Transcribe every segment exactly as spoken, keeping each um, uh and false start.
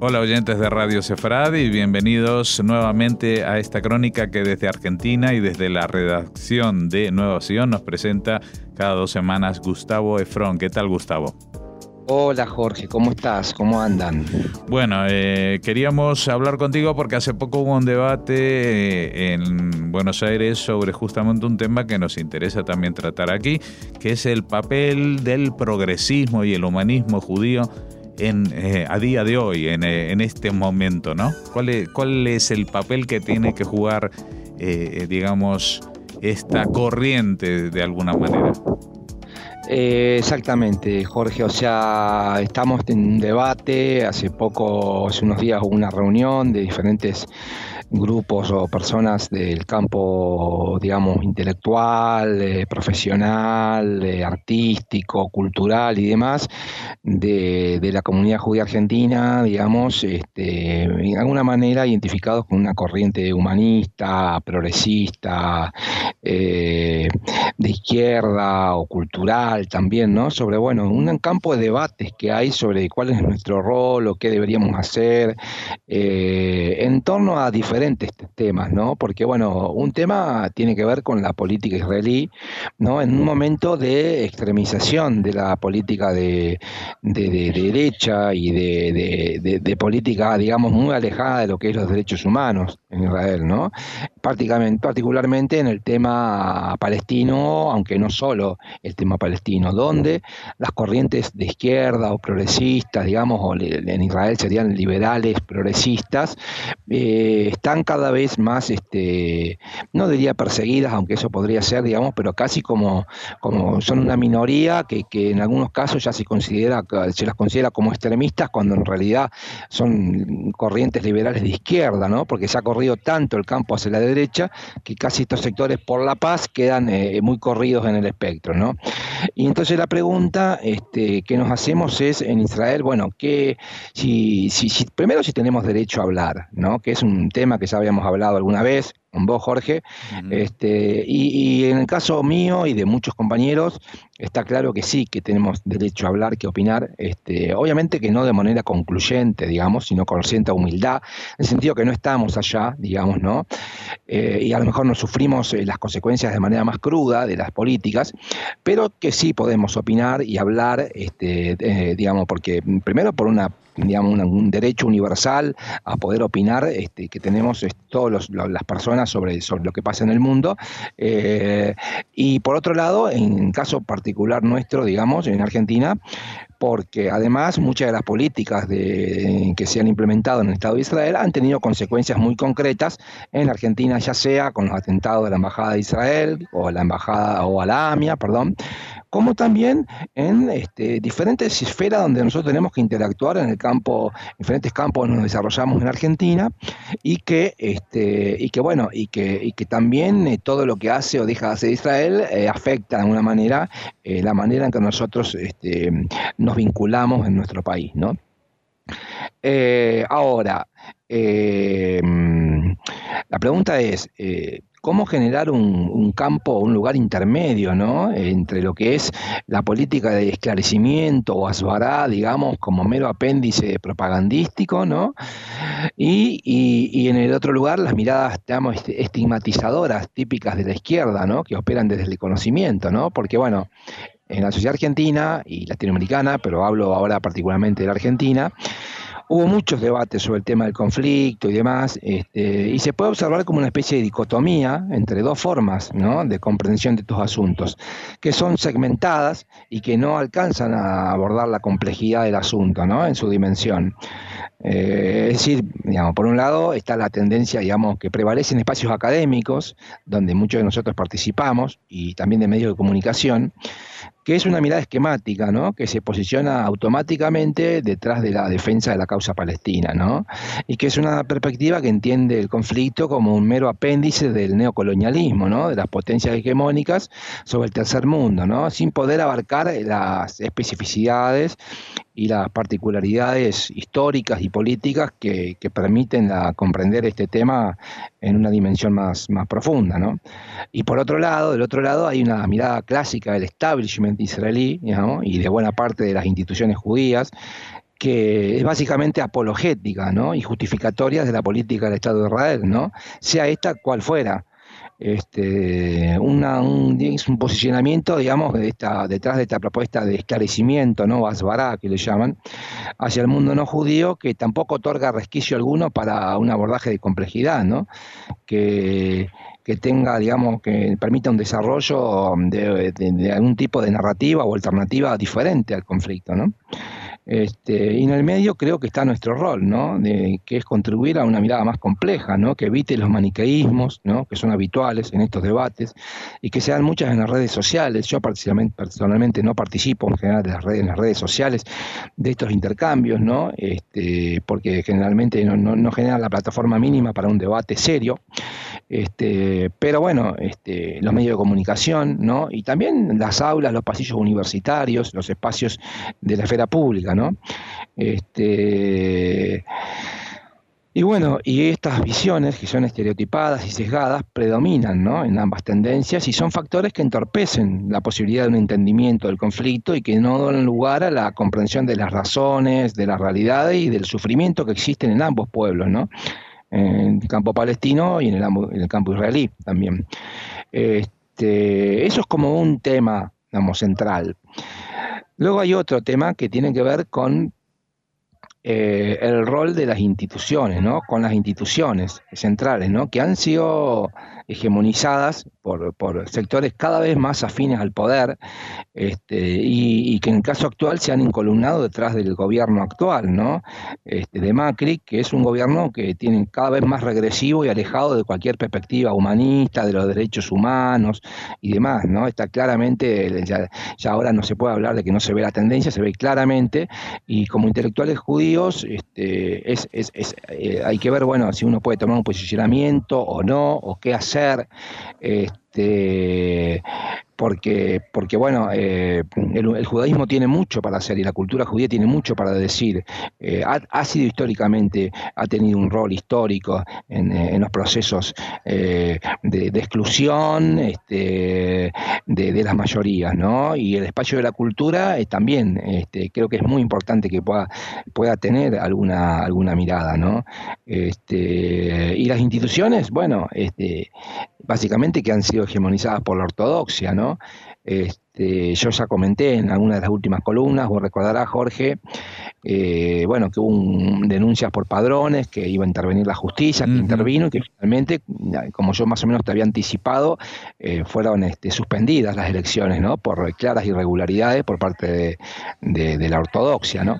Hola oyentes de Radio Sefrad y bienvenidos nuevamente a esta crónica que desde Argentina y desde la redacción de Nueva Sion nos presenta cada dos semanas Gustavo Efrón. ¿Qué tal, Gustavo? Hola Jorge, ¿cómo estás? ¿Cómo andan? Bueno, eh, queríamos hablar contigo porque hace poco hubo un debate eh, en Buenos Aires sobre justamente un tema que nos interesa también tratar aquí, que es el papel del progresismo y el humanismo judío en, eh, a día de hoy, en, eh, en este momento, ¿no? ¿Cuál es, cuál es el papel que tiene que jugar, eh, digamos, esta corriente de alguna manera? Eh, exactamente, Jorge, o sea, estamos en un debate, hace poco, hace unos días hubo una reunión de diferentes grupos o personas del campo, digamos, intelectual, eh, profesional, eh, artístico, cultural y demás, de, de la comunidad judía argentina, digamos, este, en alguna manera identificados con una corriente humanista, progresista, eh, de izquierda o cultural también, ¿no? Sobre, bueno, un campo de debates que hay sobre cuál es nuestro rol o qué deberíamos hacer eh, en torno a diferentes temas, ¿no? Porque, bueno, un tema tiene que ver con la política israelí, ¿no? En un momento de extremización de la política de, de, de derecha y de, de, de, de política, digamos, muy alejada de lo que es los derechos humanos en Israel, ¿no? Prácticamente, particularmente en el tema palestino, aunque no solo el tema palestino, donde las corrientes de izquierda o progresistas, digamos, o en Israel serían liberales progresistas, eh, están cada vez más, este, no diría perseguidas, aunque eso podría ser, digamos, pero casi como, como son una minoría que, que en algunos casos ya se considera, se las considera como extremistas, cuando en realidad son corrientes liberales de izquierda, ¿no? Porque se ha corrido tanto el campo hacia la derecha que casi estos sectores por la paz quedan eh, muy corridos en el espectro, ¿no? Y entonces la pregunta este, que nos hacemos es en Israel, bueno, que si, si, si primero si tenemos derecho a hablar, ¿no? Que es un tema que ya habíamos hablado alguna vez con vos, Jorge, uh-huh. este, y, y en el caso mío y de muchos compañeros, está claro que sí, que tenemos derecho a hablar, que opinar, este, obviamente que no de manera concluyente, digamos, sino con cierta humildad, en el sentido que no estamos allá, digamos, ¿no? Eh, y a lo mejor no sufrimos eh, las consecuencias de manera más cruda de las políticas, pero que sí podemos opinar y hablar, este, eh, digamos, porque primero por una digamos, un, un derecho universal a poder opinar este, que tenemos este, todas las personas sobre, sobre lo que pasa en el mundo. Eh, y por otro lado, en caso particular nuestro, digamos, en Argentina, porque además muchas de las políticas de, que se han implementado en el Estado de Israel han tenido consecuencias muy concretas en Argentina, ya sea con los atentados de la Embajada de Israel o la Embajada o a la AMIA, perdón, como también en este, diferentes esferas donde nosotros tenemos que interactuar en el campo, diferentes campos donde nos desarrollamos en Argentina y que, este, y que bueno, y que, y que también eh, todo lo que hace o deja de hacer Israel eh, afecta de alguna manera eh, la manera en que nosotros este, nos vinculamos en nuestro país, ¿no? Eh, ahora, eh, la pregunta es, eh, ¿cómo generar un, un campo, un lugar intermedio, ¿no? Entre lo que es la política de esclarecimiento o asbará, digamos, como mero apéndice propagandístico, ¿no? Y, y, y en el otro lugar, las miradas, digamos, estigmatizadoras típicas de la izquierda, ¿no? Que operan desde el conocimiento, ¿no? Porque, bueno, en la sociedad argentina y latinoamericana, pero hablo ahora particularmente de la Argentina, hubo muchos debates sobre el tema del conflicto y demás, este, y se puede observar como una especie de dicotomía entre dos formas, ¿no?, de comprensión de estos asuntos, que son segmentadas y que no alcanzan a abordar la complejidad del asunto, ¿no?, en su dimensión. Eh, es decir, digamos, por un lado está la tendencia, digamos, que prevalece en espacios académicos, donde muchos de nosotros participamos, y también de medios de comunicación, que es una mirada esquemática, ¿no?, que se posiciona automáticamente detrás de la defensa de la causa palestina, ¿no?, y que es una perspectiva que entiende el conflicto como un mero apéndice del neocolonialismo, ¿no?, de las potencias hegemónicas sobre el tercer mundo, ¿no?, sin poder abarcar las especificidades y las particularidades históricas y políticas que, que permiten la, comprender este tema en una dimensión más, más profunda, ¿no? Y por otro lado, del otro lado hay una mirada clásica del establishment israelí, digamos, y de buena parte de las instituciones judías, que es básicamente apologética, ¿no? Y justificatoria de la política del Estado de Israel, ¿no? Sea esta cual fuera. Este, una, un, es un posicionamiento, digamos, de esta, detrás de esta propuesta de esclarecimiento, ¿no? Asbará, que le llaman, hacia el mundo no judío, que tampoco otorga resquicio alguno para un abordaje de complejidad, ¿no? Que, que tenga, digamos, que permita un desarrollo de, de, de algún tipo de narrativa o alternativa diferente al conflicto, ¿no? Este, y en el medio creo que está nuestro rol, ¿no? De, que es contribuir a una mirada más compleja, ¿no? Que evite los maniqueísmos, ¿no? Que son habituales en estos debates y que sean muchas en las redes sociales. Yo personalmente no participo en general de las redes, en las redes sociales de estos intercambios, ¿no? Este, porque generalmente no, no, no generan la plataforma mínima para un debate serio. Este, pero bueno, este, los medios de comunicación, ¿no? Y también las aulas, los pasillos universitarios, los espacios de la esfera pública, ¿no? Este, y bueno, y estas visiones que son estereotipadas y sesgadas predominan, ¿no? En ambas tendencias y son factores que entorpecen la posibilidad de un entendimiento del conflicto y que no dan lugar a la comprensión de las razones, de las realidades y del sufrimiento que existen en ambos pueblos, ¿no? En el campo palestino y en el, en el campo israelí también. Este, eso es como un tema, digamos, central. Luego hay otro tema que tiene que ver con eh, el rol de las instituciones, ¿no? Con las instituciones centrales, ¿no? Que han sido hegemonizadas por, por sectores cada vez más afines al poder, este, y, y que en el caso actual se han incolumnado detrás del gobierno actual, ¿no? Este, de Macri, que es un gobierno que tiene cada vez más regresivo y alejado de cualquier perspectiva humanista, de los derechos humanos y demás, ¿no? Está claramente, ya, ya ahora no se puede hablar de que no se ve la tendencia, se ve claramente, y como intelectuales judíos este, es, es, es, eh, hay que ver, bueno, si uno puede tomar un posicionamiento o no, o qué hacer. Este, porque, porque bueno, eh, el, el judaísmo tiene mucho para hacer y la cultura judía tiene mucho para decir. Eh, ha, ha sido históricamente, ha tenido un rol histórico en, en los procesos eh, de, de exclusión este, de, de las mayorías, ¿no? Y el espacio de la cultura eh, también, este, creo que es muy importante que pueda, pueda tener alguna, alguna mirada, ¿no? Este, y las instituciones, bueno, este, básicamente que han sido hegemonizadas por la ortodoxia, ¿no? Este, yo ya comenté en alguna de las últimas columnas, vos recordarás, Jorge, eh, bueno, que hubo un, denuncias por padrones, que iba a intervenir la justicia, que uh-huh. intervino y que finalmente, como yo más o menos te había anticipado, eh, fueron este, suspendidas las elecciones, ¿no? Por claras irregularidades por parte de, de, de la ortodoxia, ¿no?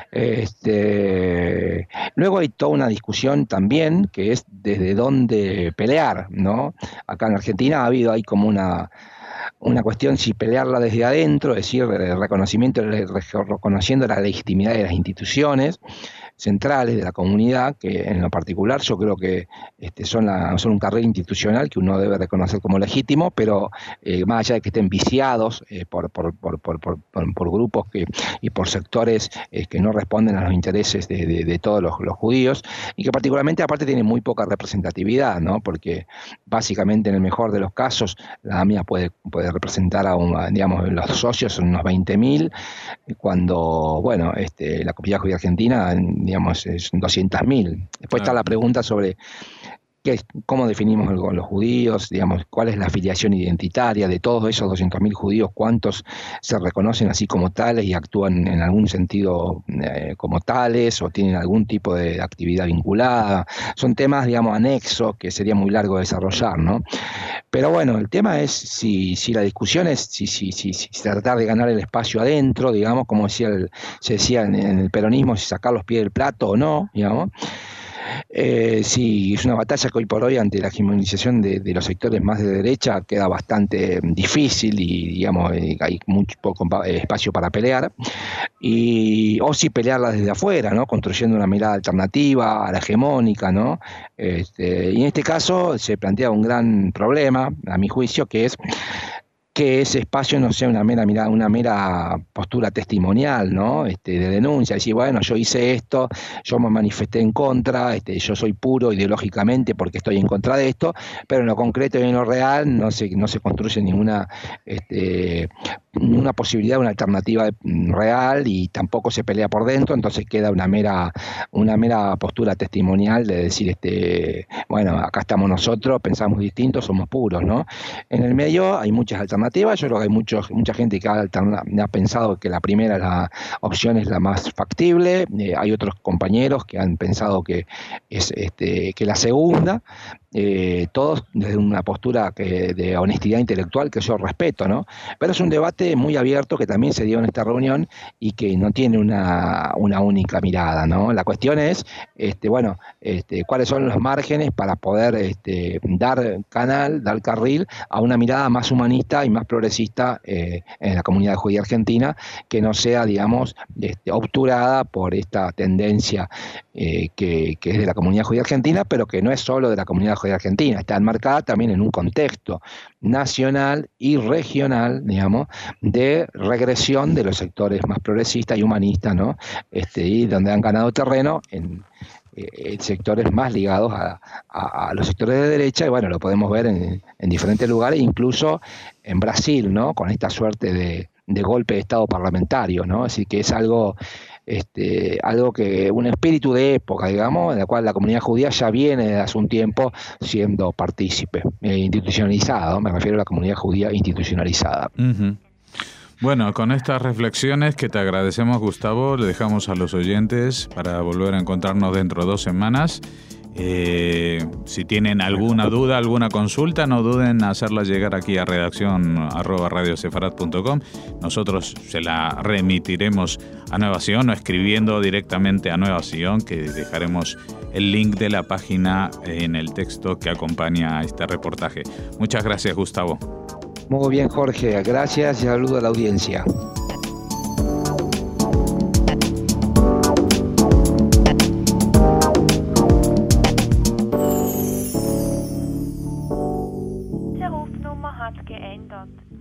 Este, luego hay toda una discusión también que es desde dónde pelear, ¿no? Acá en Argentina ha habido, hay como una, una cuestión si pelearla desde adentro, es decir, el reconocimiento, reconociendo la legitimidad de las instituciones centrales de la comunidad, que en lo particular yo creo que este, son, la, son un carril institucional que uno debe reconocer como legítimo, pero eh, más allá de que estén viciados eh, por, por, por, por, por, por grupos que, y por sectores eh, que no responden a los intereses de, de, de todos los, los judíos, y que particularmente aparte tienen muy poca representatividad, ¿no? Porque básicamente en el mejor de los casos la A M I A puede, puede representar a, un, digamos, los socios son unos veinte mil, cuando, bueno, este, la comunidad judía argentina digamos, es doscientos mil. Después claro. Está la pregunta sobre qué, cómo definimos el, los judíos, digamos, cuál es la afiliación identitaria de todos esos doscientos mil judíos, cuántos se reconocen así como tales y actúan en algún sentido eh, como tales o tienen algún tipo de actividad vinculada. Son temas, digamos, anexos que sería muy largo desarrollar, ¿no? Pero bueno, el tema es si, si la discusión es si, si, si, si tratar de ganar el espacio adentro, digamos, como decía el, se decía en, en el peronismo, si sacar los pies del plato o no, digamos. Eh, sí, es una batalla que hoy por hoy ante la hegemonización de, de los sectores más de derecha queda bastante difícil y digamos eh, hay mucho poco espacio para pelear, y, o si pelearla desde afuera, ¿no? Construyendo una mirada alternativa a la hegemónica, ¿no? Este, y en este caso se plantea un gran problema, a mi juicio, que es que ese espacio no sea una mera mirada, una mera postura testimonial, ¿no? Este, de denuncia, decir, bueno, yo hice esto, yo me manifesté en contra, este, yo soy puro ideológicamente porque estoy en contra de esto, pero en lo concreto y en lo real no se, no se construye ninguna este, una posibilidad, una alternativa real, y tampoco se pelea por dentro, entonces queda una mera, una mera postura testimonial de decir, este, bueno, acá estamos nosotros, pensamos distintos, somos puros, ¿no? En el medio hay muchas alternativas, yo creo que hay muchos, mucha gente que ha, alterna, ha pensado que la primera la opción es la más factible, eh, hay otros compañeros que han pensado que es este, que la segunda, eh, todos desde una postura que, de honestidad intelectual que yo respeto, ¿no? Pero es un debate muy abierto que también se dio en esta reunión y que no tiene una, una única mirada, ¿no? La cuestión es, este, bueno, este, cuáles son los márgenes para poder este, dar canal, dar carril a una mirada más humanista y más progresista eh, en la comunidad judía argentina, que no sea, digamos, este, obturada por esta tendencia eh, que, que es de la comunidad judía argentina, pero que no es solo de la comunidad judía argentina, está enmarcada también en un contexto nacional y regional, digamos, de regresión de los sectores más progresistas y humanistas, ¿no? Este, y donde han ganado terreno en, en sectores más ligados a, a, a los sectores de derecha, y bueno, lo podemos ver en, en diferentes lugares, incluso en Brasil, ¿no? Con esta suerte de, de golpe de Estado parlamentario, ¿no? Así que es algo, este, algo que, un espíritu de época, digamos, en la cual la comunidad judía ya viene desde hace un tiempo siendo partícipe, eh, institucionalizado, me refiero a la comunidad judía institucionalizada. Uh-huh. Bueno, con estas reflexiones que te agradecemos, Gustavo, le dejamos a los oyentes para volver a encontrarnos dentro de dos semanas. Eh, si tienen alguna duda, alguna consulta, no duden en hacerla llegar aquí a redacción arroba radiosefarat punto com. Nosotros se la remitiremos a Nueva Sion o escribiendo directamente a Nueva Sion, que dejaremos el link de la página en el texto que acompaña a este reportaje. Muchas gracias, Gustavo. Muy bien, Jorge, gracias y saludo a la audiencia. Die Rufnummer hat geändert.